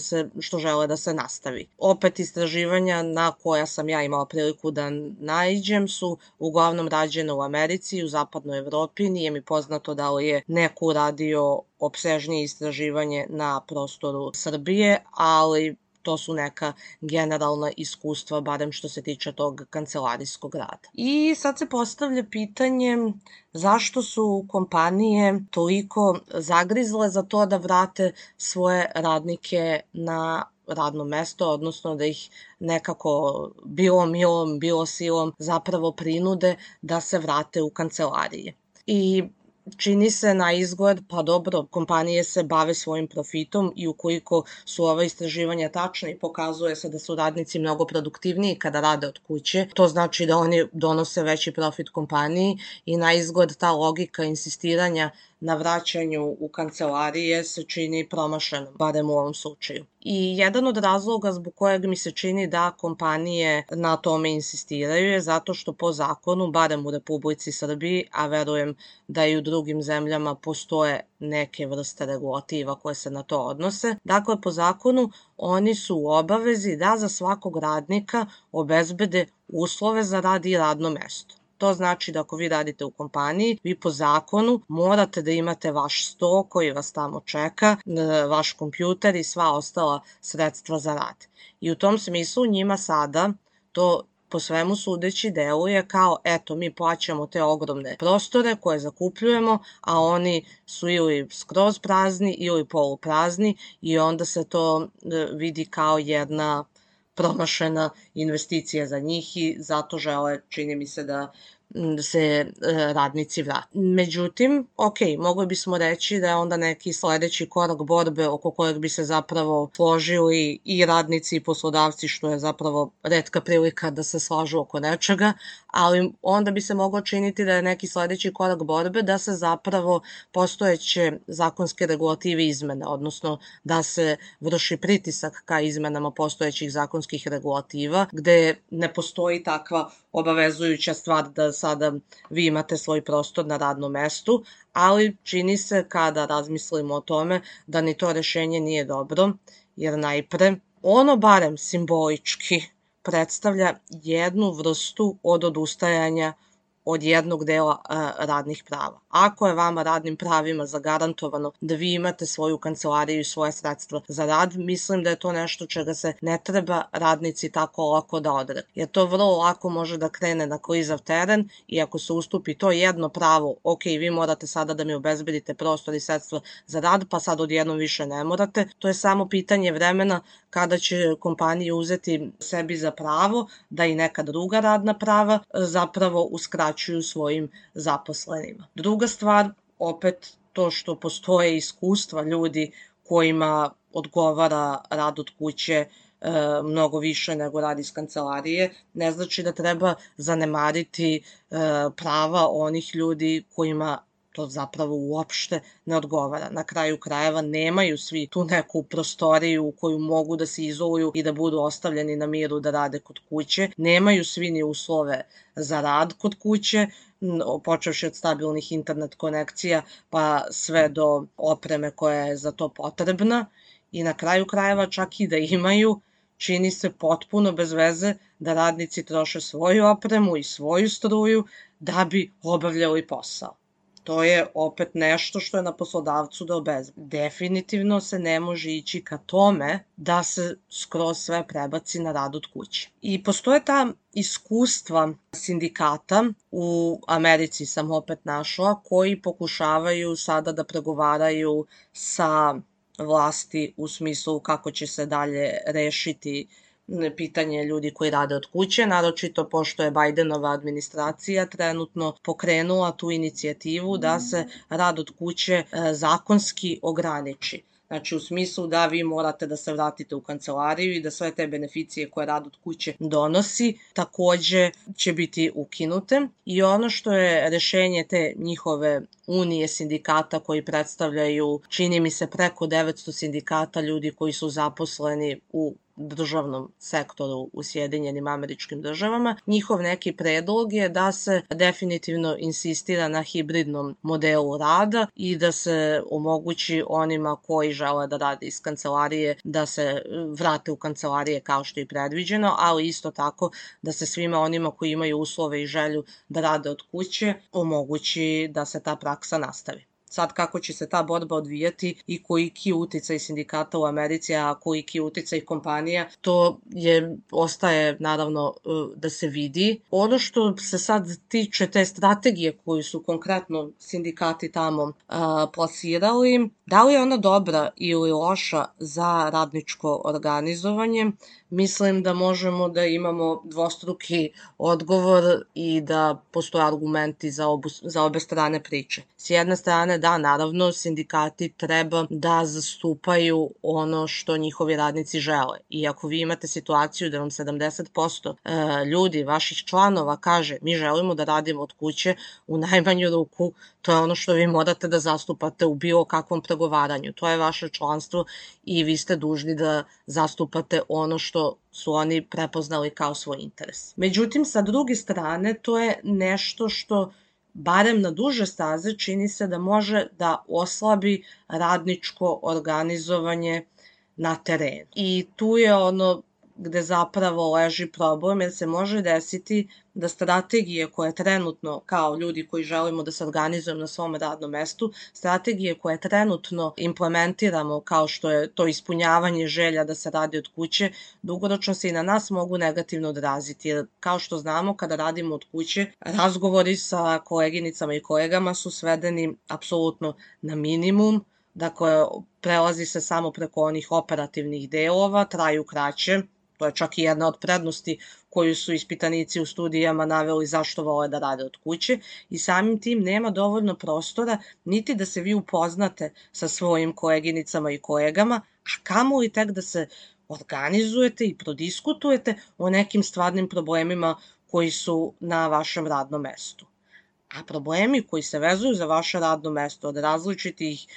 žele da se nastavi. Opet istraživanja na koja sam ja imala priliku da naiđem su uglavnom rađene u Americi i u zapadnoj Evropi. Nije mi poznato da li je neko uradio opsežnije istraživanje na prostoru Srbije, ali to su neka generalna iskustva, barem što se tiče tog kancelarijskog rada. I sad se postavlja pitanje zašto su kompanije toliko zagrizle za to da vrate svoje radnike na radno mesto, odnosno da ih nekako bilo milom, bilo silom zapravo prinude da se vrate u kancelarije. I čini se na izgled, pa dobro, kompanije se bave svojim profitom i ukoliko su ova istraživanja tačna i pokazuje se da su radnici mnogo produktivniji kada rade od kuće, to znači da oni donose veći profit kompaniji i na izgled ta logika insistiranja na vraćanju u kancelarije se čini promašenom, barem u ovom slučaju. I jedan od razloga zbog kojeg mi se čini da kompanije na tome insistiraju je zato što po zakonu, barem u Republici Srbiji, a verujem da i u drugim zemljama postoje neke vrste regulativa koje se na to odnose. Dakle, po zakonu oni su u obavezi da za svakog radnika obezbede uslove za rad i radno mesto. To znači da ako vi radite u kompaniji, vi po zakonu morate da imate vaš sto koji vas tamo čeka, vaš kompjuter i sva ostala sredstva za rad. I u tom smislu njima sada to po svemu sudeći deluje kao eto mi plaćamo te ogromne prostore koje zakupljujemo, a oni su ili skroz prazni ili poluprazni i onda se to vidi kao jedna promašena investicija za njih i zato žele, čini mi se, da se radnici vrate. Međutim, ok, mogli bismo reći da je onda neki sledeći korak borbe oko kojeg bi se zapravo složili i radnici i poslodavci, što je zapravo retka prilika da se slažu oko nečega, ali onda bi se moglo činiti da je neki sledeći korak borbe da se zapravo postojeće zakonske regulative izmene, odnosno da se vrši pritisak ka izmenama postojećih zakonskih regulativa, gde ne postoji takva obavezujuća stvar da sada vi imate svoj prostor na radnom mestu, ali čini se kada razmislimo o tome da ni to rešenje nije dobro, jer najpre ono barem simbolički predstavlja jednu vrstu od odustajanja od jednog dela radnih prava. Ako je vama radnim pravima zagarantovano da vi imate svoju kancelariju i svoje sredstva za rad, mislim da je to nešto čega se ne treba radnici tako lako da odreknu. Jer to vrlo lako može da krene na klizav teren i ako se ustupi to jedno pravo, ok, vi morate sada da mi obezbedite prostor i sredstva za rad, pa sad odjednom više ne morate, to je samo pitanje vremena kada će kompanije uzeti sebi za pravo da i neka druga radna prava zapravo uskraćuju svojim zaposlenima. Druga stvar, opet to što postoje iskustva ljudi kojima odgovara rad od kuće mnogo više nego rad iz kancelarije, ne znači da treba zanemariti prava onih ljudi kojima to zapravo uopšte ne odgovara. Na kraju krajeva nemaju svi tu neku prostoriju u koju mogu da se izoluju i da budu ostavljeni na miru da rade kod kuće. Nemaju svi ni uslove za rad kod kuće, počevši od stabilnih internet konekcija pa sve do opreme koja je za to potrebna i na kraju krajeva čak i da imaju, čini se potpuno bez veze da radnici troše svoju opremu i svoju struju da bi obavljali posao. To je opet nešto što je na poslodavcu da obezbedi. Definitivno se ne može ići ka tome da se skroz sve prebaci na rad od kuće. I postoje ta iskustva sindikata, u Americi sam opet našla, koji pokušavaju sada da pregovaraju sa vlasti u smislu kako će se dalje rešiti pitanje ljudi koji rade od kuće, naročito pošto je Bajdenova administracija trenutno pokrenula tu inicijativu da se rad od kuće zakonski ograniči. Znači u smislu da vi morate da se vratite u kancelariju i da sve te beneficije koje rad od kuće donosi takođe će biti ukinute. I ono što je rešenje te njihove unije sindikata koji predstavljaju, čini mi se, preko 900 sindikata ljudi koji su zaposleni u državnom sektoru u Sjedinjenim Američkim Državama. Njihov neki predlog je da se definitivno insistira na hibridnom modelu rada i da se omogući onima koji žele da rade iz kancelarije da se vrate u kancelarije kao što je predviđeno, ali isto tako da se svima onima koji imaju uslove i želju da rade od kuće omogući da se ta praksa nastavi. Sad kako će se ta borba odvijati i koliki uticaj sindikata u Americi, a koliki uticaj kompanija, to ostaje naravno da se vidi. Ono što se sad tiče te strategije koju su konkretno sindikati tamo plasirali, da li je ona dobra ili loša za radničko organizovanje, mislim da možemo da imamo dvostruki odgovor i da postoje argumenti za obe strane priče. S jedne strane, da, naravno, sindikati treba da zastupaju ono što njihovi radnici žele. I ako vi imate situaciju da vam 70% ljudi, vaših članova, kaže mi želimo da radimo od kuće, u najmanju ruku to je ono što vi morate da zastupate u bilo kakvom pregovaranju. To je vaše članstvo i vi ste dužni da zastupate ono što su oni prepoznali kao svoj interes. Međutim, sa druge strane, to je nešto što barem na duže staze čini se da može da oslabi radničko organizovanje na terenu. I tu je ono gde zapravo leži problem, jer se može desiti da strategije koje trenutno, kao ljudi koji želimo da se organizujemo na svom radnom mestu, strategije koje trenutno implementiramo, kao što je to ispunjavanje želja da se radi od kuće, dugoročno se i na nas mogu negativno odraziti. Jer, kao što znamo, kada radimo od kuće, razgovori sa koleginicama i kolegama su svedeni apsolutno na minimum. Dakle, prelazi se samo preko onih operativnih delova, traju kraće. To je čak i jedna od prednosti koju su ispitanici u studijama naveli zašto vole da rade od kuće i samim tim nema dovoljno prostora niti da se vi upoznate sa svojim koleginicama i kolegama, a kamoli tek da se organizujete i prodiskutujete o nekim stvarnim problemima koji su na vašem radnom mestu. A problemi koji se vezuju za vaše radno mesto od različitih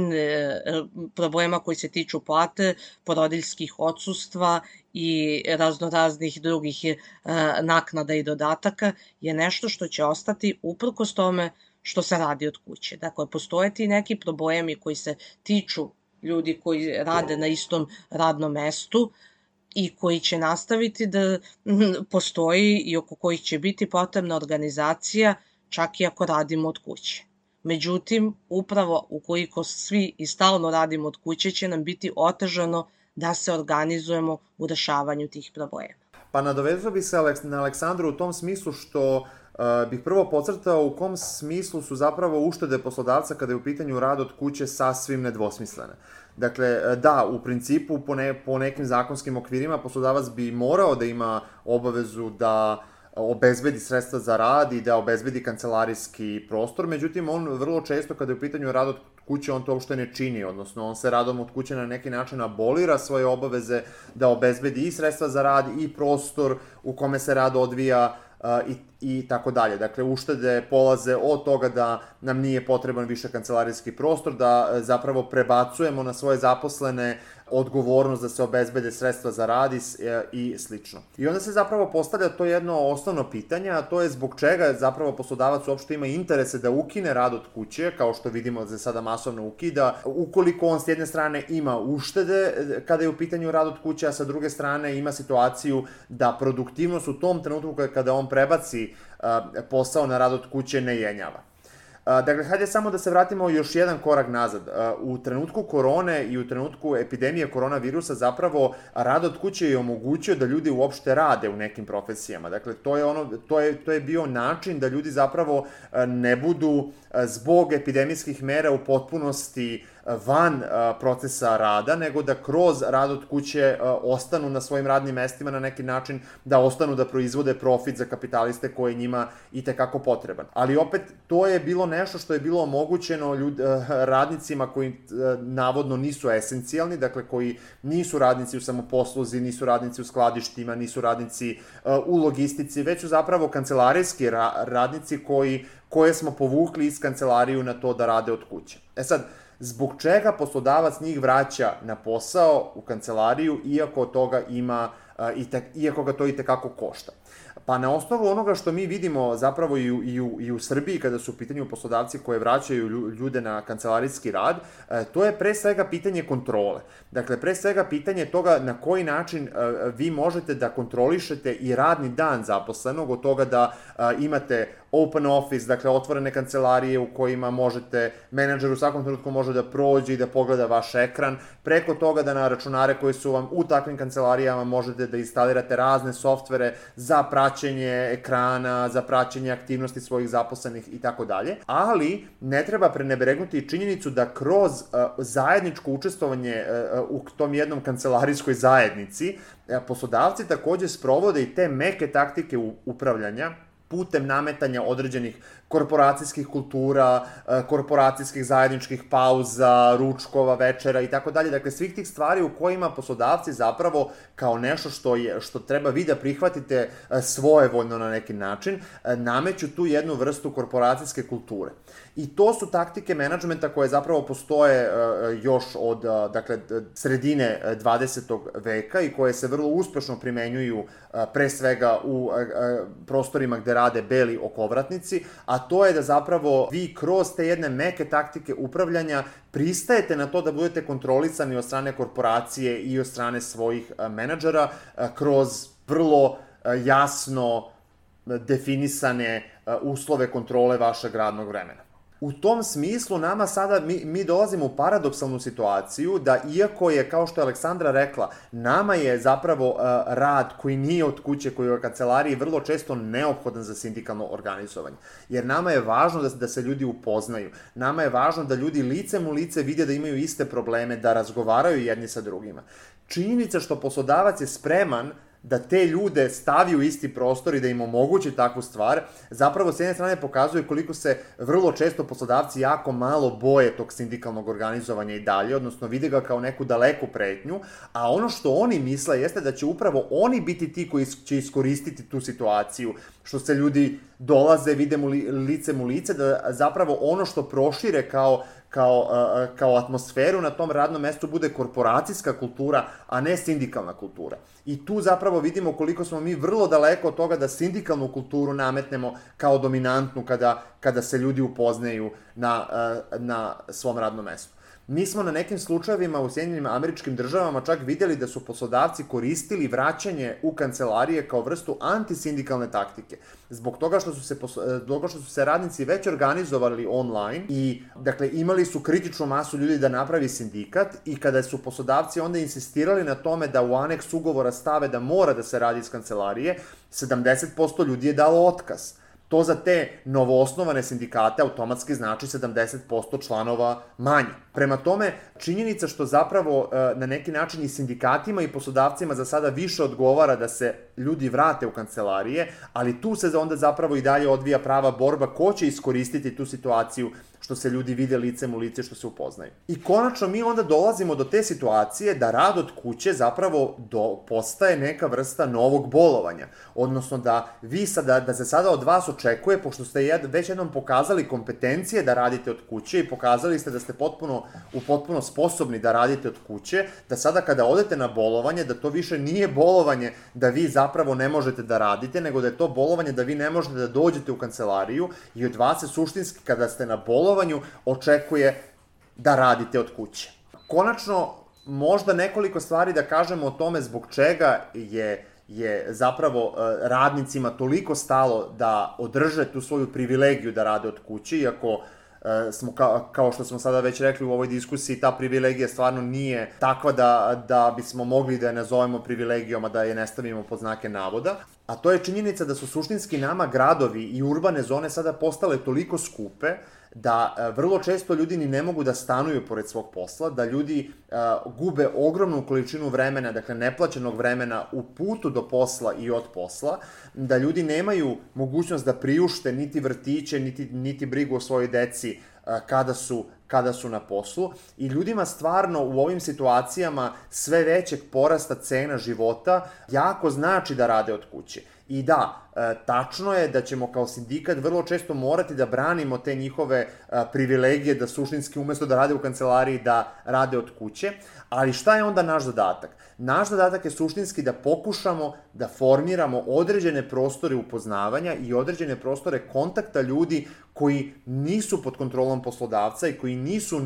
problema koji se tiču plate, porodiljskih odsustva i raznoraznih drugih naknada i dodataka je nešto što će ostati uprkos tome što se radi od kuće. Dakle, postoje ti neki problemi koji se tiču ljudi koji rade na istom radnom mestu i koji će nastaviti da postoji i oko kojih će biti potrebna organizacija čak i ako radimo od kuće. Međutim, upravo ukoliko svi i stalno radimo od kuće, će nam biti otežano da se organizujemo u rešavanju tih problema. Pa nadovezao bi se na Aleksandru u tom smislu što bih prvo podcrtao u kom smislu su zapravo uštede poslodavca kada je u pitanju rad od kuće sasvim nedvosmislene. Dakle, da, u principu po nekim zakonskim okvirima poslodavac bi morao da ima obavezu da obezbedi sredstva za rad i da obezbedi kancelarijski prostor, međutim on vrlo često kada je u pitanju rad od kuće on to uopšte ne čini, odnosno on se radom od kuće na neki način abolira svoje obaveze da obezbedi i sredstva za rad i prostor u kome se rad odvija i tako dalje. Dakle, uštede polaze od toga da nam nije potreban više kancelarijski prostor, da zapravo prebacujemo na svoje zaposlene odgovornost da se obezbede sredstva za rad i slično. I onda se zapravo postavlja to jedno osnovno pitanje, a to je zbog čega zapravo poslodavac uopšte ima interese da ukine rad od kuće, kao što vidimo da se sada masovno ukida, ukoliko on s jedne strane ima uštede kada je u pitanju rad od kuće, a sa druge strane ima situaciju da produktivnost u tom trenutku kada on prebaci posao na rad od kuće ne jenjava. Dakle, hajde samo da se vratimo još jedan korak nazad. U trenutku korone i u trenutku epidemije koronavirusa zapravo rad od kuće je omogućio da ljudi uopšte rade u nekim profesijama. Dakle, to je bio način da ljudi zapravo ne budu zbog epidemijskih mera u potpunosti van procesa rada, nego da kroz rad od kuće ostanu na svojim radnim mestima na neki način, da ostanu da proizvode profit za kapitaliste koji je njima i tekako potreban. Ali opet, to je bilo nešto što je bilo omogućeno radnicima koji navodno nisu esencijalni, dakle koji nisu radnici u samoposluzi, nisu radnici u skladištima, nisu radnici u logistici, već su zapravo kancelarijski radnici koje smo povukli iz kancelariju na to da rade od kuće. Sad, zbog čega poslodavac njih vraća na posao u kancelariju, iako ga to i tekako košta? Pa na osnovu onoga što mi vidimo zapravo i u Srbiji kada su u pitanju poslodavci koje vraćaju ljude na kancelarijski rad, to je pre svega pitanje kontrole. Dakle, pre svega pitanje toga na koji način vi možete da kontrolišete i radni dan zaposlenog, od toga da imate open office, dakle otvorene kancelarije u kojima menadžer u svakom trenutku može da prođe i da pogleda vaš ekran, preko toga da na računare koji su vam u takvim kancelarijama možete da instalirate razne softvere za praćenje ekrana, za praćenje aktivnosti svojih zaposlenih i tako dalje, ali ne treba prenebregnuti činjenicu da kroz zajedničko učestvovanje u tom jednom kancelarijskoj zajednici poslodavci takođe sprovode i te meke taktike upravljanja putem nametanja određenih korporacijskih kultura, korporacijskih zajedničkih pauza, ručkova, večera i tako dalje. Dakle, svih tih stvari u kojima poslodavci zapravo kao nešto što treba vi da prihvatite svojevoljno na neki način, nameću tu jednu vrstu korporacijske kulture. I to su taktike menadžmenta koje zapravo postoje još od sredine 20. veka i koje se vrlo uspešno primenjuju pre svega u prostorima gde rade beli okovratnici, a to je da zapravo vi kroz te jedne meke taktike upravljanja pristajete na to da budete kontrolisani od strane korporacije i od strane svojih menadžera kroz vrlo jasno definisane uslove kontrole vašeg radnog vremena. U tom smislu nama sada, mi dolazimo u paradoksalnu situaciju da iako je, kao što je Aleksandra rekla, nama je zapravo rad koji nije od kuće, koji je u kancelariji vrlo često neophodan za sindikalno organizovanje. Jer nama je važno da se ljudi upoznaju. Nama je važno da ljudi licem u lice vide da imaju iste probleme, da razgovaraju jedni sa drugima. Činjenica što poslodavac je spreman da te ljude stavi u isti prostor i da im omogući takvu stvar, zapravo s jedne strane pokazuje koliko se vrlo često poslodavci jako malo boje tog sindikalnog organizovanja i dalje, odnosno vide ga kao neku daleku pretnju, a ono što oni misle jeste da će upravo oni biti ti koji će iskoristiti tu situaciju, što se ljudi dolaze, vide licem u lice, da zapravo ono što prošire kao atmosferu na tom radnom mestu bude korporacijska kultura, a ne sindikalna kultura. I tu zapravo vidimo koliko smo mi vrlo daleko od toga da sindikalnu kulturu nametnemo kao dominantnu kada se ljudi upoznaju na svom radnom mestu. Mi smo na nekim slučajevima u Sjedinjenim Američkim Državama čak vidjeli da su poslodavci koristili vraćanje u kancelarije kao vrstu antisindikalne taktike. Zbog toga što su se radnici već organizovali online i dakle imali su kritičnu masu ljudi da napravi sindikat i kada su poslodavci onda insistirali na tome da u aneks ugovora stave da mora da se radi iz kancelarije, 70% ljudi je dalo otkaz. To za te novoosnovane sindikate automatski znači 70% članova manje. Prema tome, činjenica što zapravo na neki način i sindikatima i poslodavcima za sada više odgovara da se ljudi vrate u kancelarije, ali tu se onda zapravo i dalje odvija prava borba ko će iskoristiti tu situaciju što se ljudi vide licem u lice, što se upoznaju. I konačno mi onda dolazimo do te situacije da rad od kuće zapravo postaje neka vrsta novog bolovanja. Odnosno da se sada od vas očekuje, pošto ste već jednom pokazali kompetencije da radite od kuće i pokazali ste da ste potpuno sposobni da radite od kuće, da sada kada odete na bolovanje, da to više nije bolovanje da vi zapravo ne možete da radite, nego da je to bolovanje da vi ne možete da dođete u kancelariju i od vas se suštinski kada ste na bolovanju očekuje da radite od kuće. Konačno, možda nekoliko stvari da kažemo o tome zbog čega je zapravo radnicima toliko stalo da održe tu svoju privilegiju da rade od kuće, iako smo, kao što smo sada već rekli u ovoj diskusiji, ta privilegija stvarno nije takva da bismo mogli da je nazovemo privilegijom, a da je ne stavimo pod znake navoda. A to je činjenica da su suštinski nama gradovi i urbane zone sada postale toliko skupe da vrlo često ljudi ni ne mogu da stanuju pored svog posla, da ljudi gube ogromnu količinu vremena, dakle neplaćenog vremena u putu do posla i od posla, da ljudi nemaju mogućnost da priušte niti vrtiće, niti brigu o svojoj deci kada su na poslu i ljudima stvarno u ovim situacijama sve većeg porasta cena života jako znači da rade od kuće. I da, tačno je da ćemo kao sindikat vrlo često morati da branimo te njihove privilegije, da suštinski umesto da rade u kancelariji da rade od kuće, ali šta je onda naš zadatak? Naš zadatak je suštinski da pokušamo da formiramo određene prostore upoznavanja i određene prostore kontakta ljudi koji nisu pod kontrolom poslodavca i koji nisu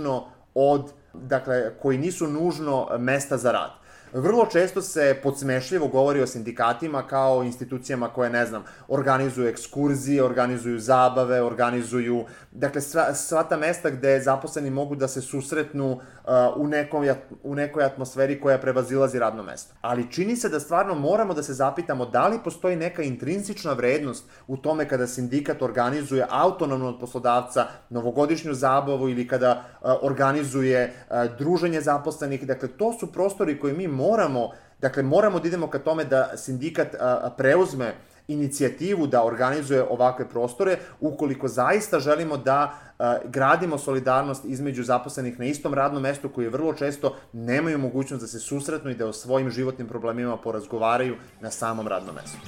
nužno mesta za rad. Vrlo često se podsmešljivo govori o sindikatima kao institucijama koje, organizuju ekskurzije, organizuju zabave, organizuju, dakle, sva ta mesta gde zaposleni mogu da se susretnu u nekoj atmosferi koja prevazilazi radno mesto. Ali čini se da stvarno moramo da se zapitamo da li postoji neka intrinsična vrednost u tome kada sindikat organizuje autonomno od poslodavca novogodišnju zabavu ili kada organizuje druženje zaposlenih. Dakle, to su prostori koje mi moramo da idemo ka tome da sindikat preuzme inicijativu da organizuje ovakve prostore, ukoliko zaista želimo da gradimo solidarnost između zaposlenih na istom radnom mestu koji vrlo često nemaju mogućnost da se susretnu i da o svojim životnim problemima porazgovaraju na samom radnom mestu.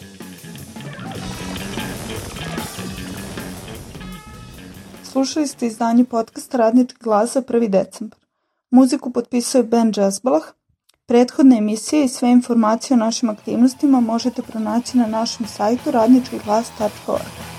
Slušali ste izdanje podcasta Radnički glas za 1. decembar. Muziku potpisuje band Jazzbalah, Prethodne emisije i sve informacije o našim aktivnostima možete pronaći na našem sajtu radničkiglas.org.